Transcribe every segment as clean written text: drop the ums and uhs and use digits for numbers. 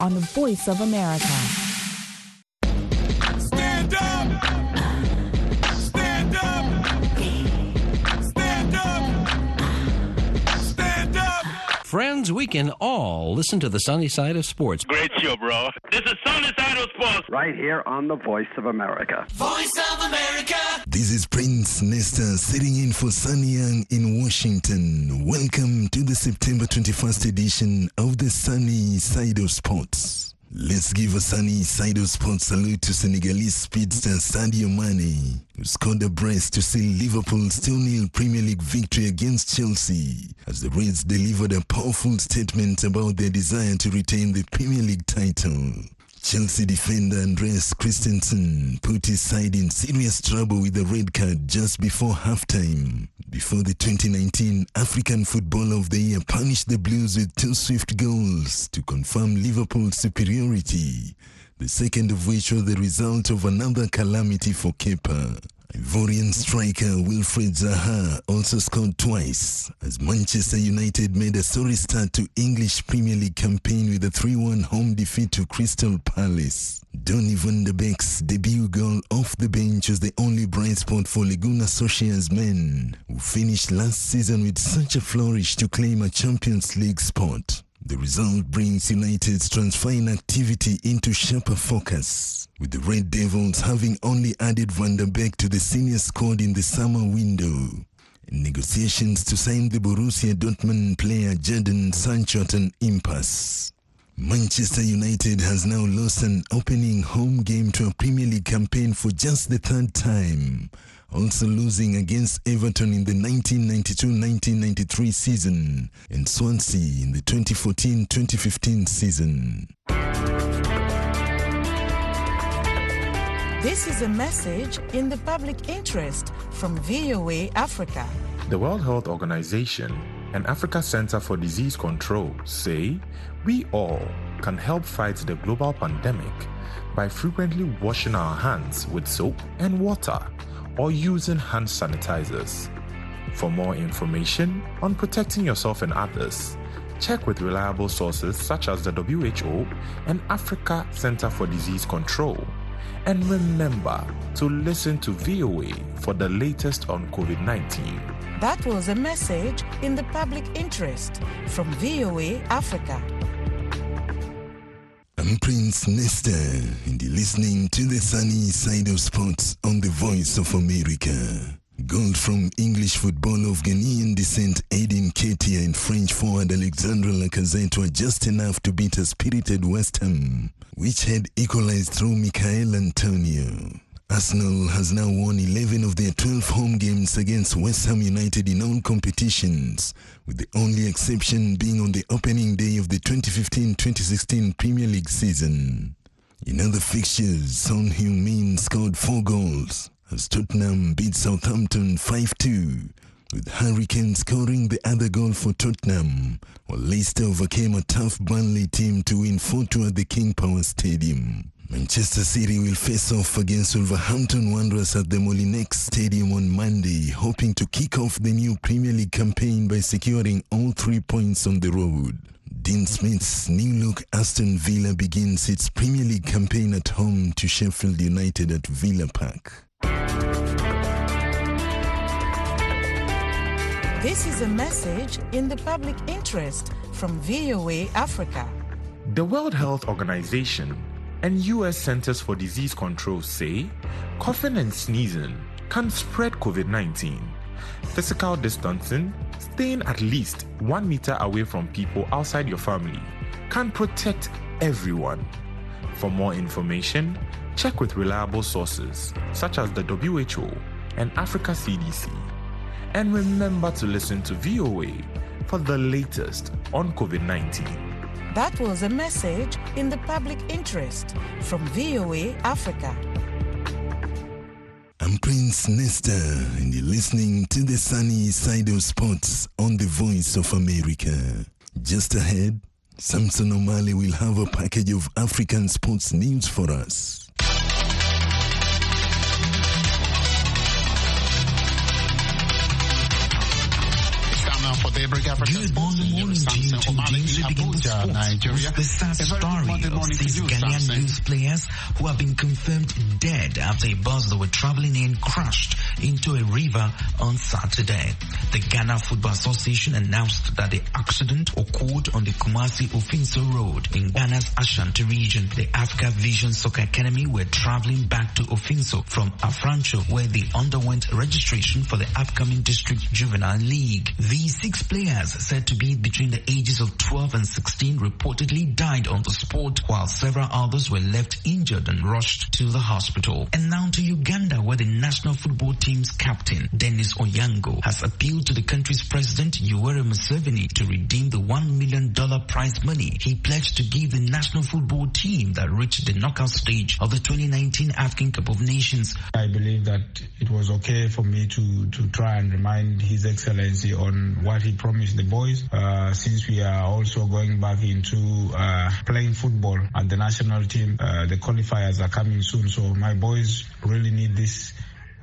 on the Voice of America. Stand up! Stand up! Stand up! Stand up! Friends, we can all listen to the sunny side of sports. Great show, bro. This is Sunny Side of Sports. Right here on the Voice of America. Voice of America! This is Prince Nesta sitting in for Sunny Young in Washington. Welcome to the September 21st edition of the Sunny Side of Sports. Let's give a Sunny Side of Sports salute to Senegalese speedster Sadio Mane, who scored a brace to seal Liverpool's 2-0 Premier League victory against Chelsea, as the Reds delivered a powerful statement about their desire to retain the Premier League title. Chelsea defender Andreas Christensen put his side in serious trouble with a red card just before halftime, before the 2019 African Footballer of the Year punished the Blues with 2 swift goals to confirm Liverpool's superiority, the second of which was the result of another calamity for Kepa. Ivorian striker Wilfried Zaha also scored twice, as Manchester United made a sorry start to English Premier League campaign with a 3-1 home defeat to Crystal Palace. Donny van de Beek's debut goal off the bench was the only bright spot for Laguna Socia's men, who finished last season with such a flourish to claim a Champions League spot. The result brings United's transferring activity into sharper focus, with the Red Devils having only added Van der Beek to the senior squad in the summer window. Negotiations to sign the Borussia Dortmund player Jadon Sancho at an impasse. Manchester United has now lost an opening home game to a Premier League campaign for just the third time, also losing against Everton in the 1992-1993 season and Swansea in the 2014-2015 season. This is a message in the public interest from VOA Africa. The World Health Organization and Africa Center for Disease Control say we all can help fight the global pandemic by frequently washing our hands with soap and water or using hand sanitizers. For more information on protecting yourself and others, check with reliable sources such as the WHO and Africa Center for Disease Control. And remember to listen to VOA for the latest on COVID-19. That was a message in the public interest from VOA Africa. I'm Prince Nesta, and you're listening to the Sunny Side of Sports on the Voice of America. Goal from English footballer of Ghanaian descent Aiden Ketia and French forward Alexandre Lacazette were just enough to beat a spirited West Ham, which had equalized through Michael Antonio. Arsenal has now won 11 of their 12 home games against West Ham United in all competitions, with the only exception being on the opening day of the 2015-2016 Premier League season. In other fixtures, Son Heung-min scored 4 goals as Tottenham beat Southampton 5-2, with Harry Kane scoring the other goal for Tottenham, while Leicester overcame a tough Burnley team to win 4-2 at the King Power Stadium. Manchester City will face off against Wolverhampton Wanderers at the Molineux Stadium on Monday, hoping to kick off the new Premier League campaign by securing all 3 points on the road. Dean Smith's new-look Aston Villa begins its Premier League campaign at home to Sheffield United at Villa Park. This is a message in the public interest from VOA Africa. The World Health Organization and U.S. Centers for Disease Control say coughing and sneezing can spread COVID-19. Physical distancing, staying at least 1 meter away from people outside your family, can protect everyone. For more information, check with reliable sources such as the WHO and Africa CDC. And remember to listen to VOA for the latest on COVID-19. That was a message in the public interest from VOA Africa. I'm Prince Nesta, and you're listening to the Sunny Side of Sports on the Voice of America. Just ahead, Samson O'Malley will have a package of African sports news for us. It's time now for Daybreak Africa. Good morning to you to Abuja, Nigeria. The sad story of 6 Ghanaian youth players who have been confirmed dead after a bus they were traveling in crashed into a river on Saturday. The Ghana Football Association announced that the accident occurred on the Kumasi-Ofinso Road in Ghana's Ashanti region. The Africa Vision Soccer Academy were traveling back to Ofinso from Afrancho, where they underwent registration for the upcoming District Juvenile League. These 6 players, said to be between the ages of 12 and 16, reportedly died on the spot, while several others were left injured and rushed to the hospital. And now to Uganda, where the national football team's captain, Dennis Onyango, has appealed to the country's president, Yoweri Museveni, to redeem the $1 million prize money he pledged to give the national football team that reached the knockout stage of the 2019 African Cup of Nations. I believe that it was okay for me to try and remind His Excellency on what he promised the boys, since we are also going back into playing football at the national team. The qualifiers are coming soon, so my boys really need this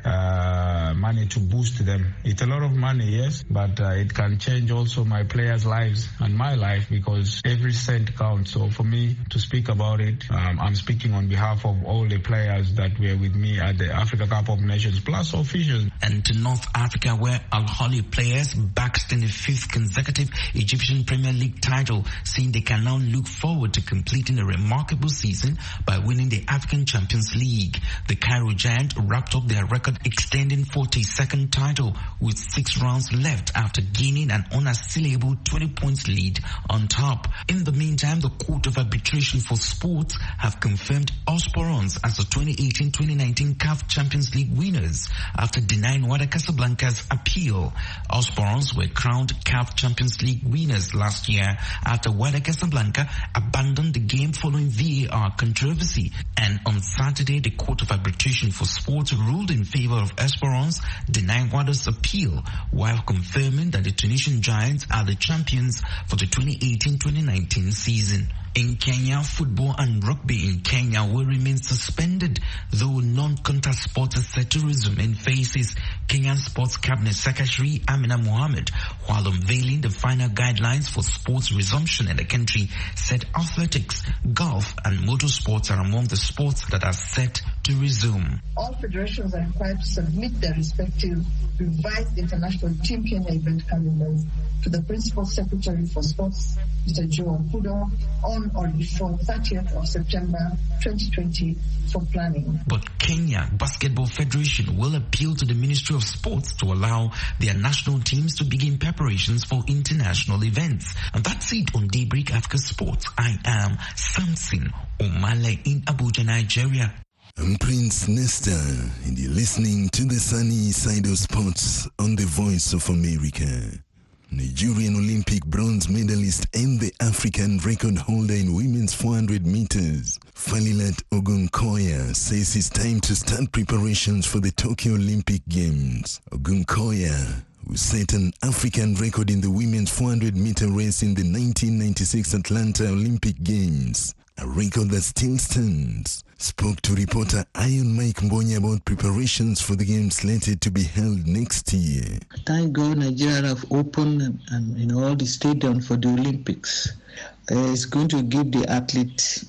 money to boost them. It's a lot of money, yes, but it can change also my players' lives and my life, because every cent counts. So for me to speak about it, I'm speaking on behalf of all the players that were with me at the Africa Cup of Nations, plus officials. And to North Africa, where Al Ahly players basked in the 5th consecutive Egyptian Premier League title, saying they can now look forward to completing a remarkable season by winning the African Champions League. The Cairo Giant wrapped up their record-extending 42nd title with 6 rounds left after gaining an unassailable 20 points lead on top. In the meantime, the Court of Arbitration for Sports have confirmed Osporons as the 2018-2019 CAF Champions League winners after denying Wydad Casablanca's appeal. Osporons were crowned CAF Champions League winners last year after Wydad Casablanca abandoned the game following VAR controversy. And on Saturday, the Court of Arbitration for Sports ruled in favor of Esperance, denying Wydad's appeal, while confirming that the Tunisian Giants are the champions for the 2018-2019 season. In Kenya, football and rugby in Kenya will remain suspended, though non-contact sports are set to resume in phases. Kenyan Sports Cabinet Secretary Amina Mohammed, while unveiling the final guidelines for sports resumption in the country, said athletics, golf and motorsports are among the sports that are set to resume. All federations are required to submit their respective revised international Team Kenya event calendars to the Principal Secretary for Sports, Mr. Joe Okudo, on or before 30th of September 2020 for planning. But Kenya Basketball Federation will appeal to the Ministry of Sports to allow their national teams to begin preparations for international events. And that's it on Daybreak Africa Sports. I am Samson Omale in Abuja, Nigeria. I'm Prince Nesta, and you're listening to the sunny side of sports on the Voice of America. Nigerian Olympic bronze medalist and the African record holder in women's 400 meters, Falilat Ogunkoya, says it's time to start preparations for the Tokyo Olympic Games. Ogunkoya, who set an African record in the women's 400-meter race in the 1996 Atlanta Olympic Games, a record that still stands, spoke to reporter Iron Mike Mbonya about preparations for the games slated to be held next year. Thank God Nigeria have opened and all the stadiums for the Olympics. It's going to give the athletes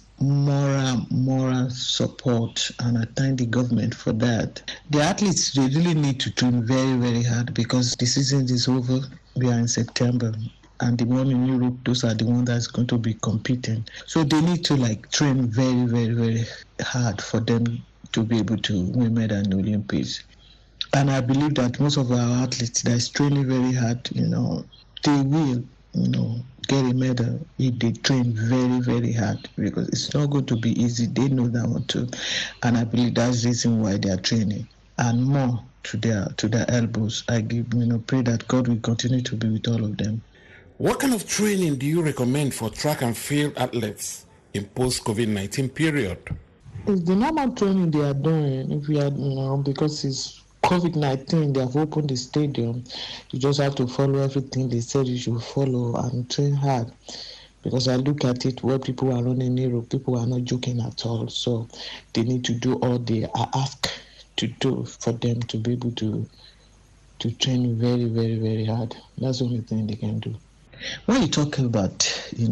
moral support, and I thank the government for that. The athletes, they really need to train very, very hard because the season is over. We are in September. And the one in Europe, those are the ones that's going to be competing. So they need to train very, very, very hard for them to be able to win medal in the Olympics. And I believe that most of our athletes that's training very hard, they will, get a medal if they train very, very hard, because it's not going to be easy. They know that one too. And I believe that's the reason why they are training. And more to their elbows. I pray that God will continue to be with all of them. What kind of training do you recommend for track and field athletes in post-COVID-19 period? It's the normal training they are doing. If we are, because it's COVID-19, they have opened the stadium. You just have to follow everything they said you should follow and train hard. Because I look at it where people are running in Europe, people are not joking at all. So they need to do all they are asked to do for them to be able to to train very, very, very hard. That's the only thing they can do. When you talk about,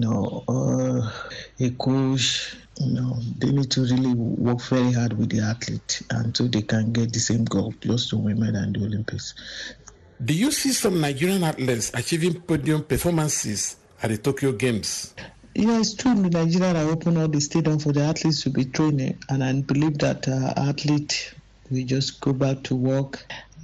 a coach, they need to really work very hard with the athlete until they can get the same goal, just to win medal in the Olympics. Do you see some Nigerian athletes achieving podium performances at the Tokyo Games? Yeah, it's true. Nigeria are open all the stadium for the athletes to be training, and I believe that athletes will just go back to work.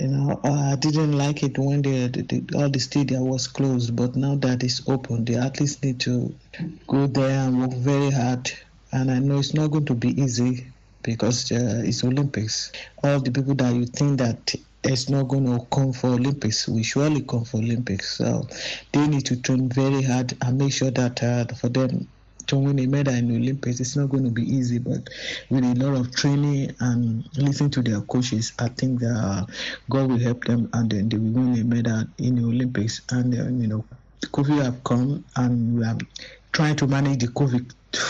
I didn't like it when all the stadium was closed, but now that it's open, the athletes need to go there and work very hard. And I know it's not going to be easy because it's Olympics. All the people that you think that it's not going to come for Olympics will surely come for Olympics. So they need to train very hard and make sure that for them to win a medal in the Olympics, it's not going to be easy, but with a lot of training and listening to their coaches, I think that God will help them, and then they will win a medal in the Olympics. And the COVID have come, and we are trying to manage the COVID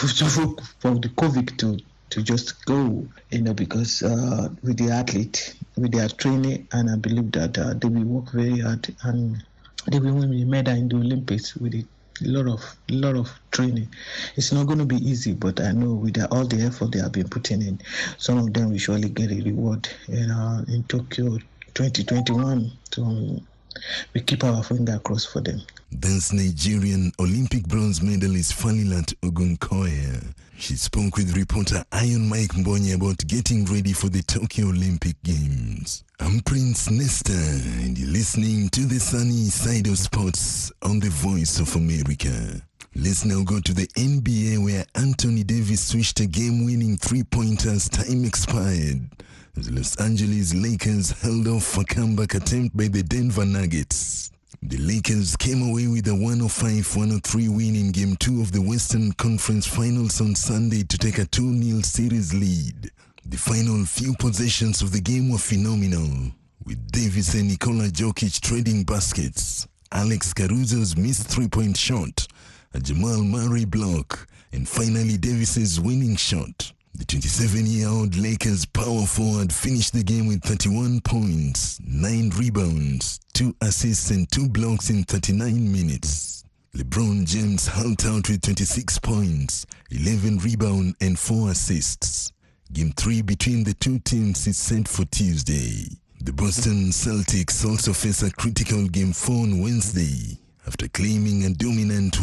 for the COVID to just go, because with the athlete, with their training, and I believe that they will work very hard and they will win a medal in the Olympics with it. A lot of training. It's not going to be easy, but I know with all the effort they have been putting in, some of them will surely get a reward in Tokyo 2021. So we keep our finger crossed for them. That's Nigerian Olympic bronze medalist Falilat Ogunkoya. She spoke with reporter Iron Mike Mbonyi about getting ready for the Tokyo Olympic Games. I'm Prince Nesta, and you're listening to the sunny side of sports on the Voice of America. Let's now go to the NBA, where Anthony Davis switched a game-winning three-pointer as time expired. The Los Angeles Lakers held off a comeback attempt by the Denver Nuggets. The Lakers came away with a 105-103 win in Game 2 of the Western Conference Finals on Sunday to take a 2-0 series lead. The final few possessions of the game were phenomenal, with Davis and Nikola Jokic trading baskets, Alex Caruso's missed three-point shot, a Jamal Murray block, and finally Davis's winning shot. The 27-year-old Lakers power forward finished the game with 31 points, 9 rebounds, 2 assists and 2 blocks in 39 minutes. LeBron James helped out with 26 points, 11 rebounds and 4 assists. Game 3 between the two teams is set for Tuesday. The Boston Celtics also face a critical Game 4 on Wednesday, after claiming a dominant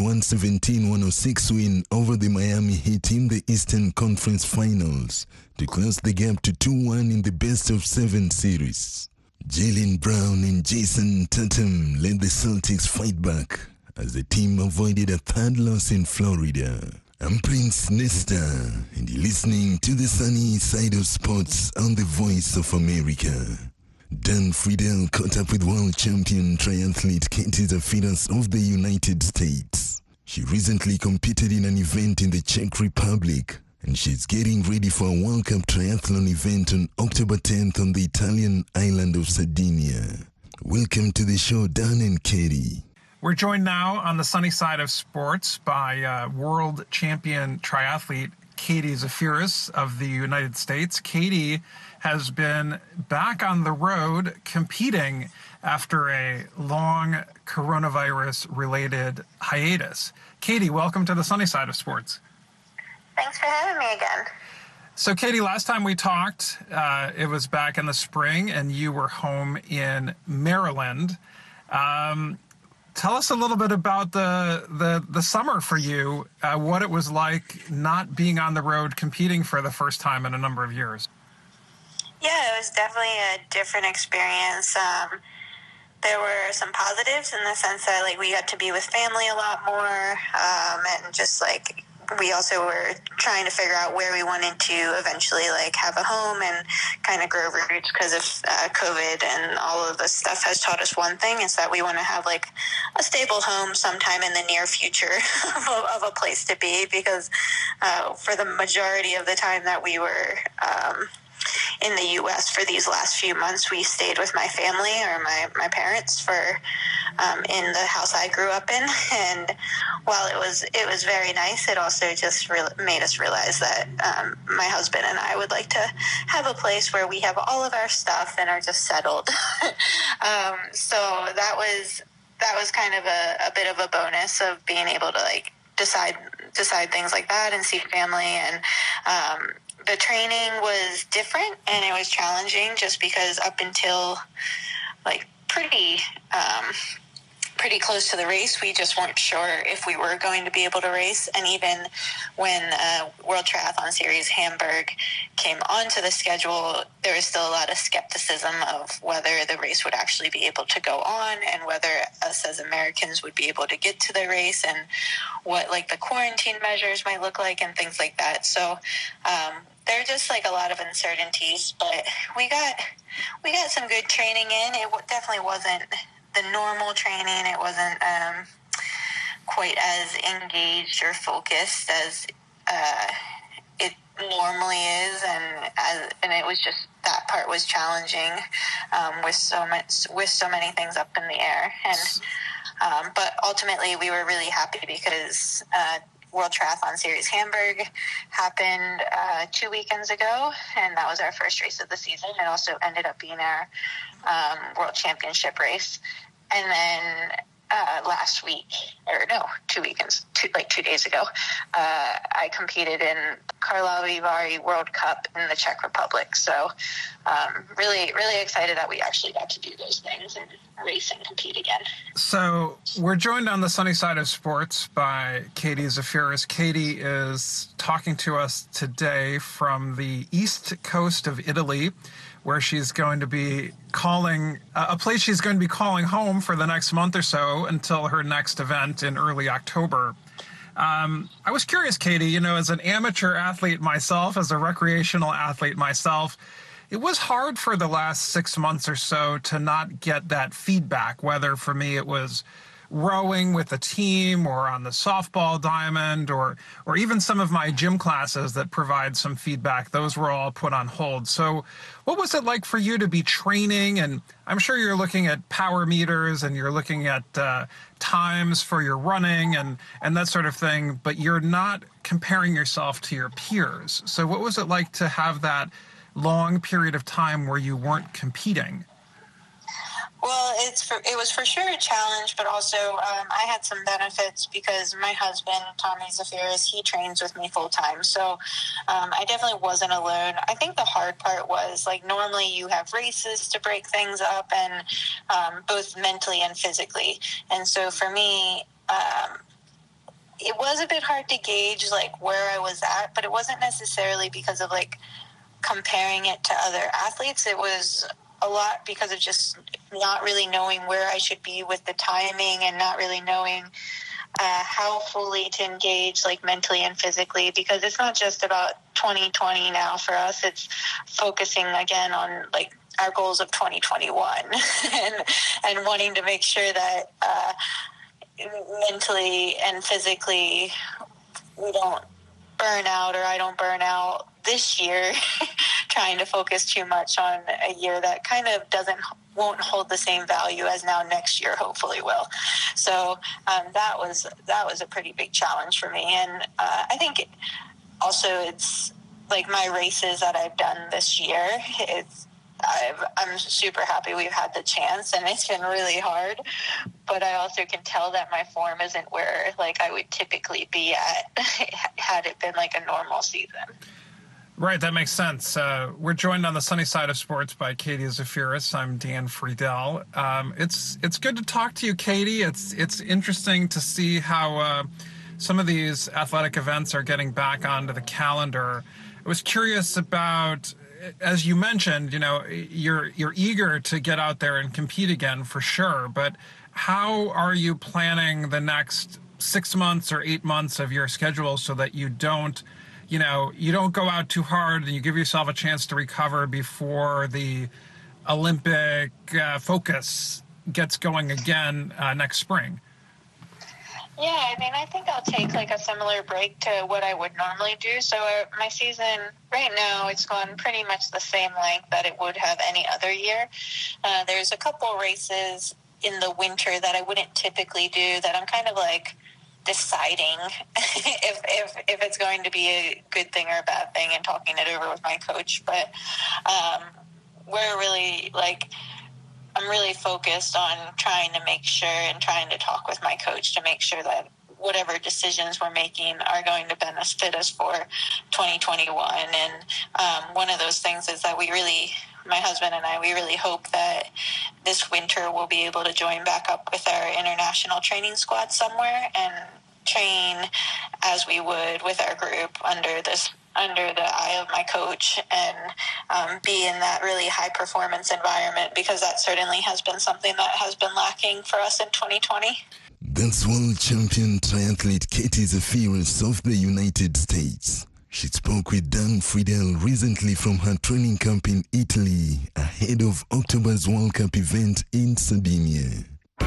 117-106 win over the Miami Heat in the Eastern Conference Finals to close the gap to 2-1 in the best-of-7 series. Jaylen Brown and Jason Tatum led the Celtics fight back as the team avoided a third loss in Florida. I'm Prince Nesta, and you're listening to the sunny side of sports on the Voice of America. Dan Friedel caught up with world champion triathlete Katie Zafiras of the United States. She recently competed in an event in the Czech Republic, and she's getting ready for a World Cup triathlon event on October 10th on the Italian island of Sardinia. Welcome to the show, Dan and Katie. We're joined now on the sunny side of sports by world champion triathlete Katie Zafiras of the United States. Katie has been back on the road competing after a long coronavirus-related hiatus. Katie, welcome to the sunny side of sports. Thanks for having me again. So, Katie, last time we talked, it was back in the spring, and you were home in Maryland. Tell us a little bit about the summer for you, what it was like not being on the road competing for the first time in a number of years. Yeah, it was definitely a different experience. There were some positives in the sense that we got to be with family a lot more, and just we also were trying to figure out where we wanted to eventually have a home and kind of grow roots, because of COVID and all of this stuff has taught us one thing, is that we want to have a stable home sometime in the near future of a place to be, because for the majority of the time that we were in the U.S. for these last few months, we stayed with my family or my parents in the house I grew up in. And while it was very nice, it also just made us realize that my husband and I would like to have a place where we have all of our stuff and are just settled. So that was kind of a bit of a bonus of being able to like decide things like that and see family. And the training was different and it was challenging just because up until like pretty close to the race, we just weren't sure if we were going to be able to race. And even when World Triathlon Series Hamburg came onto the schedule, there was still a lot of skepticism of whether the race would actually be able to go on and whether us as Americans would be able to get to the race and what like the quarantine measures might look like and things like that. So there are just like a lot of uncertainties, but we got some good training in. It definitely wasn't the normal training. It wasn't quite as engaged or focused as it normally is, and it was just that part was challenging with so many things up in the air. And but ultimately, we were really happy because World Triathlon Series Hamburg happened 2 weekends ago, and that was our first race of the season. It also ended up being our World Championship race. And then last week, or no, 2 weekends, 2 days ago, I competed in Karlovy Vary World Cup in the Czech Republic. So really, really excited that we actually got to do those things and race and compete again. So we're joined on the sunny side of sports by Katie Zafiris. Katie is talking to us today from the east coast of Italy, where she's going to be calling, a place she's going to be calling home for the next month or so until her next event in early October. I was curious, Katie, as an amateur athlete myself, as a recreational athlete myself, it was hard for the last 6 months or so to not get that feedback, whether for me it was rowing with a team or on the softball diamond or even some of my gym classes that provide some feedback. Those were all put on hold. So what was it like for you to be training? And I'm sure you're looking at power meters and you're looking at times for your running and that sort of thing, but you're not comparing yourself to your peers. So what was it like to have that long period of time where you weren't competing? Well, it was for sure a challenge, but also I had some benefits because my husband, Tommy Zafiris, he trains with me full time. So I definitely wasn't alone. I think the hard part was, like, normally you have races to break things up, and both mentally and physically. And so for me, it was a bit hard to gauge, like, where I was at, but it wasn't necessarily because of, like, comparing it to other athletes. It was a lot because of just not really knowing where I should be with the timing and not really knowing how fully to engage, like, mentally and physically, because it's not just about 2020 now for us. It's focusing again on, like, our goals of 2021 and wanting to make sure that mentally and physically we don't burn out, or I don't burn out this year trying to focus too much on a year that kind of won't hold the same value as now next year hopefully will. So that was a pretty big challenge for me. And I think it's like my races that I've done this year, I'm super happy we've had the chance, and it's been really hard, but I also can tell that my form isn't where, like, I would typically be at had it been like a normal season. Right, that makes sense. We're joined on the sunny side of sports by Katie Zafiris. I'm Dan Friedel. It's good to talk to you, Katie. It's interesting to see how some of these athletic events are getting back onto the calendar. I was curious about, as you mentioned, you're eager to get out there and compete again for sure, but how are you planning the next 6 months or 8 months of your schedule so that you don't go out too hard and you give yourself a chance to recover before the Olympic focus gets going again next spring? Yeah, I think I'll take, like, a similar break to what I would normally do. So my season right now, it's gone pretty much the same length that it would have any other year. There's a couple races in the winter that I wouldn't typically do that I'm kind of, like, deciding if it's going to be a good thing or a bad thing and talking it over with my coach. But we're really I'm really focused on trying to make sure and trying to talk with my coach to make sure that whatever decisions we're making are going to benefit us for 2021. And one of those things is that my husband and I, we really hope that this winter we'll be able to join back up with our international training squad somewhere and train as we would with our group under the eye of my coach and be in that really high performance environment, because that certainly has been something that has been lacking for us in 2020. That's world champion triathlete Katie Zafiris of the United States. She spoke with Dan Friedel recently from her training camp in Italy ahead of October's World Cup event in Sardinia.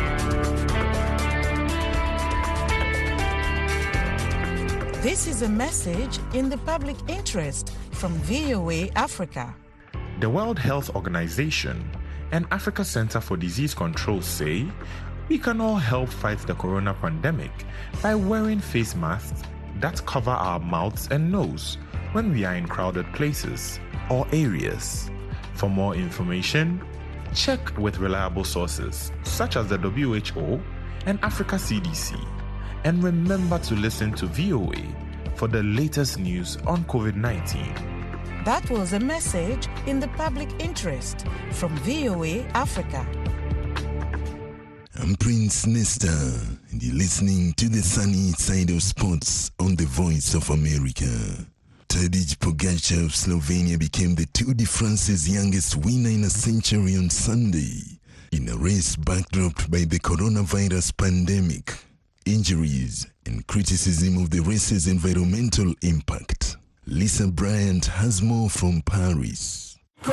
This is a message in the public interest from VOA Africa. The World Health Organization and Africa Center for Disease Control say we can all help fight the corona pandemic by wearing face masks that cover our mouths and nose when we are in crowded places or areas. For more information, check with reliable sources such as the WHO and Africa CDC. And remember to listen to VOA for the latest news on COVID-19. That was a message in the public interest from VOA Africa. I'm Prince Nesta, and you're listening to the sunny side of sports on the Voice of America. Tadej Pogacar of Slovenia became the Tour de France's youngest winner in a century on Sunday, in a race backdropped by the coronavirus pandemic, injuries, and criticism of the race's environmental impact. Lisa Bryant has more from Paris.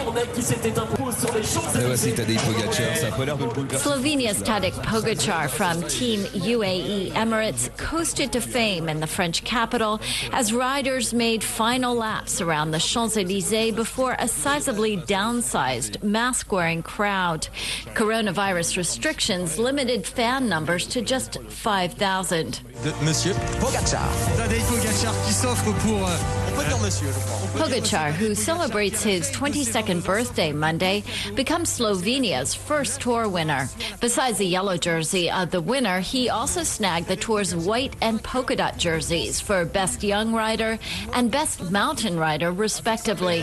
Slovenia's Tadej Pogacar from Team UAE Emirates coasted to fame in the French capital as riders made final laps around the Champs-Élysées before a sizably downsized mask-wearing crowd. Coronavirus restrictions limited fan numbers to just 5,000. Monsieur Pogacar. Tadej Pogacar qui s'offre pour... Pogacar, who celebrates his 22nd birthday Monday, becomes Slovenia's first Tour winner. Besides the yellow jersey of the winner, he also snagged the Tour's white and polka dot jerseys for Best Young Rider and Best Mountain Rider, respectively.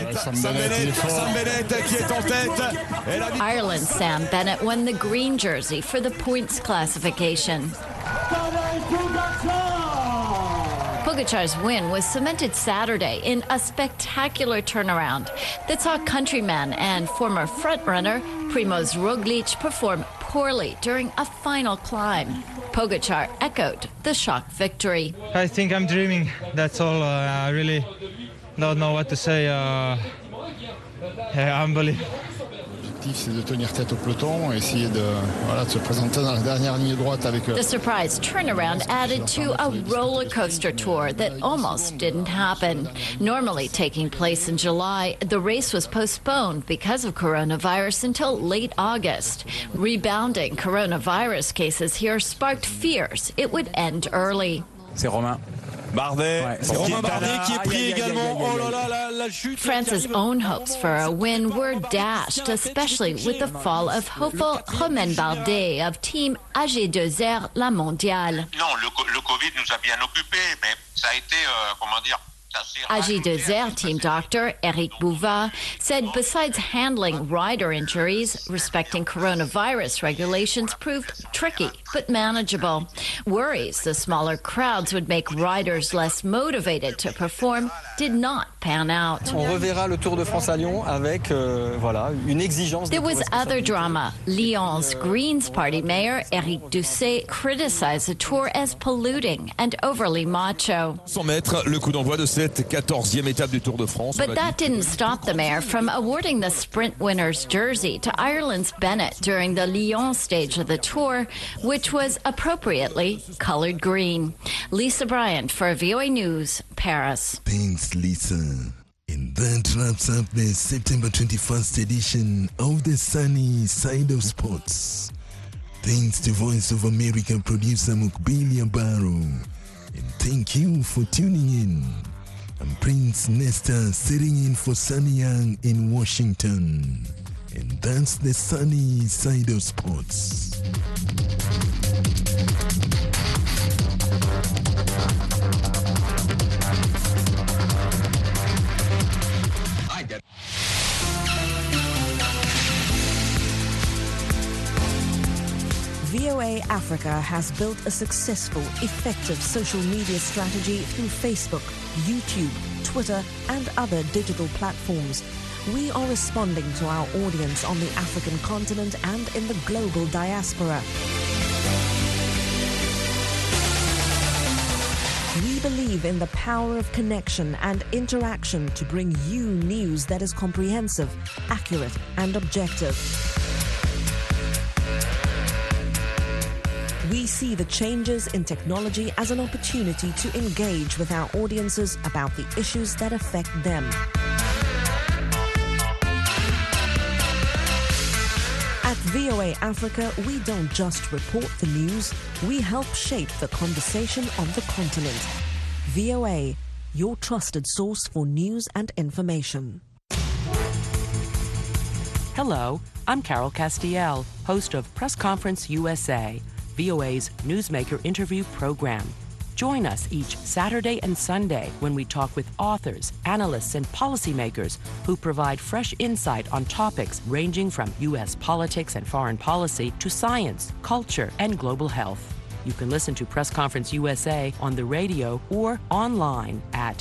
Ireland's Sam Bennett won the green jersey for the points classification. Pogacar's win was cemented Saturday in a spectacular turnaround that saw countryman and former frontrunner Primož Roglič perform poorly during a final climb. Pogacar echoed the shock victory. I think I'm dreaming. That's all. I really don't know what to say. Unbelievable. C'est de tenir tête au peloton, essayer de se présenter dans la dernière ligne droite avec. The surprise turnaround added to a roller coaster tour that almost didn't happen. Normally taking place in July, the race was postponed because of coronavirus until late August. Rebounding coronavirus cases here sparked fears it would end early. C'est Romain Bardet. C'est Romain Bardet qui est pris également. Oh là là, la chute. France's own hopes for a win were dashed, especially with the fall of hopeful Romain Bardet of Team AG2R La Mondiale. Non, le Covid nous a bien occupés, mais ça a été, comment dire, AG2R team doctor Eric Bouva said besides handling rider injuries, respecting coronavirus regulations proved tricky but manageable. Worries the smaller crowds would make riders less motivated to perform did not pan out. On reverra le Tour de France à Lyon avec une exigence. There was other drama. Lyon's Greens Party mayor Eric Doucet criticized the tour as polluting and overly macho. 100 mètres, le coup d'envoi de cette 14e étape du Tour de France. But that didn't stop the mayor from awarding the sprint winner's jersey to Ireland's Bennett during the Lyon stage of the tour, which was appropriately colored green. Lisa Bryant for VOA News, Paris. Thanks, Lisa. And that wraps up the September 21st edition of the Sunny Side of Sports. Thanks to Voice of America producer Mukbilia Barrow. And thank you for tuning in. I'm Prince Nesta sitting in for Sunny Young in Washington. And that's the Sunny Side of Sports. VOA Africa has built a successful, effective social media strategy through Facebook, YouTube, Twitter, and other digital platforms. We are responding to our audience on the African continent and in the global diaspora. We believe in the power of connection and interaction to bring you news that is comprehensive, accurate, and objective. We see the changes in technology as an opportunity to engage with our audiences about the issues that affect them. At VOA Africa, we don't just report the news, we help shape the conversation on the continent. VOA, your trusted source for news and information. Hello, I'm Carol Castiel, host of Press Conference USA, VOA's newsmaker interview program. Join us each Saturday and Sunday when we talk with authors, analysts, and policymakers who provide fresh insight on topics ranging from U.S. politics and foreign policy to science, culture, and global health. You can listen to Press Conference USA on the radio or online at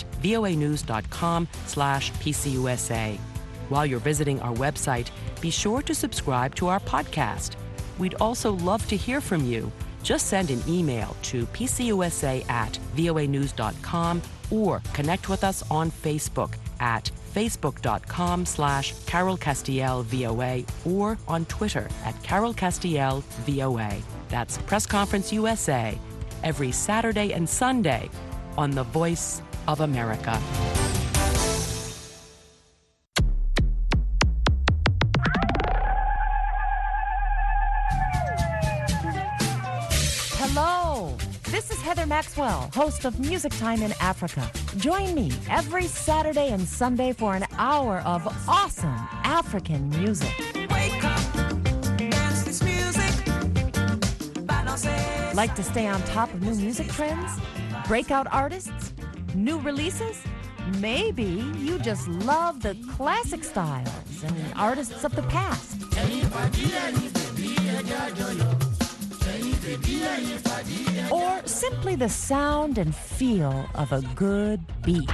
voanews.com/PCUSA. While you're visiting our website, be sure to subscribe to our podcast. We'd also love to hear from you. Just send an email to pcusa@voanews.com or connect with us on Facebook at facebook.com/CarolCastielVOA or on Twitter at CarolCastielVOA. That's Press Conference USA, every Saturday and Sunday on the Voice of America. Hello, this is Heather Maxwell, host of Music Time in Africa. Join me every Saturday and Sunday for an hour of awesome African music. Wake up, dance this music. Like to stay on top of new music trends? Breakout artists? New releases? Maybe you just love the classic styles and artists of the past. Or simply the sound and feel of a good beat.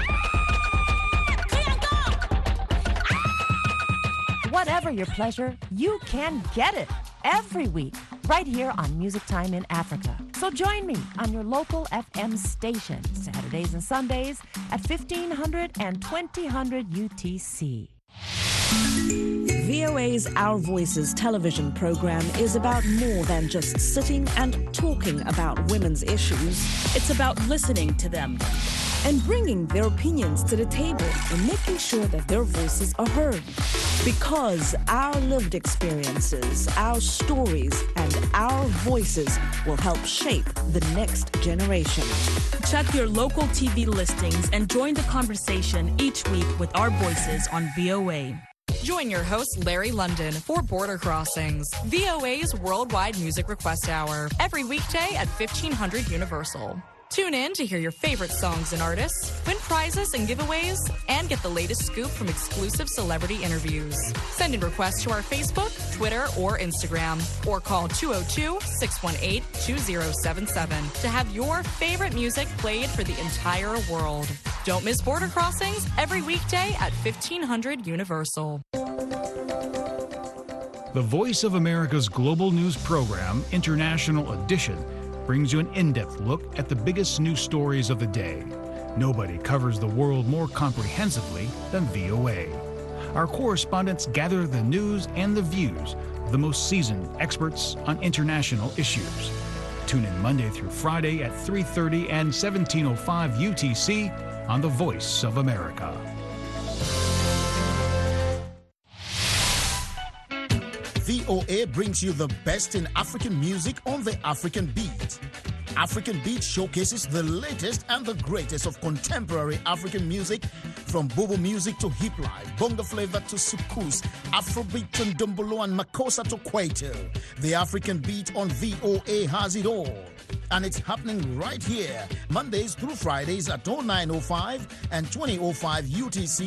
Whatever your pleasure, you can get it every week right here on Music Time in Africa. So join me on your local FM station, Saturdays and Sundays at 1500 and 2000 UTC. VOA's Our Voices television program is about more than just sitting and talking about women's issues. It's about listening to them and bringing their opinions to the table and making sure that their voices are heard. Because our lived experiences, our stories, and our voices will help shape the next generation. Check your local TV listings and join the conversation each week with Our Voices on VOA. Join your host, Larry London, for Border Crossings, VOA's Worldwide Music Request Hour, every weekday at 1500 Universal. Tune in to hear your favorite songs and artists, win prizes and giveaways, and get the latest scoop from exclusive celebrity interviews. Send in requests to our Facebook, Twitter, or Instagram, or call 202-618-2077 to have your favorite music played for the entire world. Don't miss Border Crossings every weekday at 1500 Universal. The Voice of America's global news program, International Edition, brings you an in-depth look at the biggest news stories of the day. Nobody covers the world more comprehensively than VOA. Our correspondents gather the news and the views of the most seasoned experts on international issues. Tune in Monday through Friday at 3:30 and 17:05 UTC on The Voice of America. VOA brings you the best in African music on the African Beat. African Beat showcases the latest and the greatest of contemporary African music, from Bobo music to hip life, bongo flavor to soukous, Afrobeat to Ndombolo and Makossa to Kwaito. The African Beat on VOA has it all. And it's happening right here, Mondays through Fridays at 09:05 and 20:05 UTC.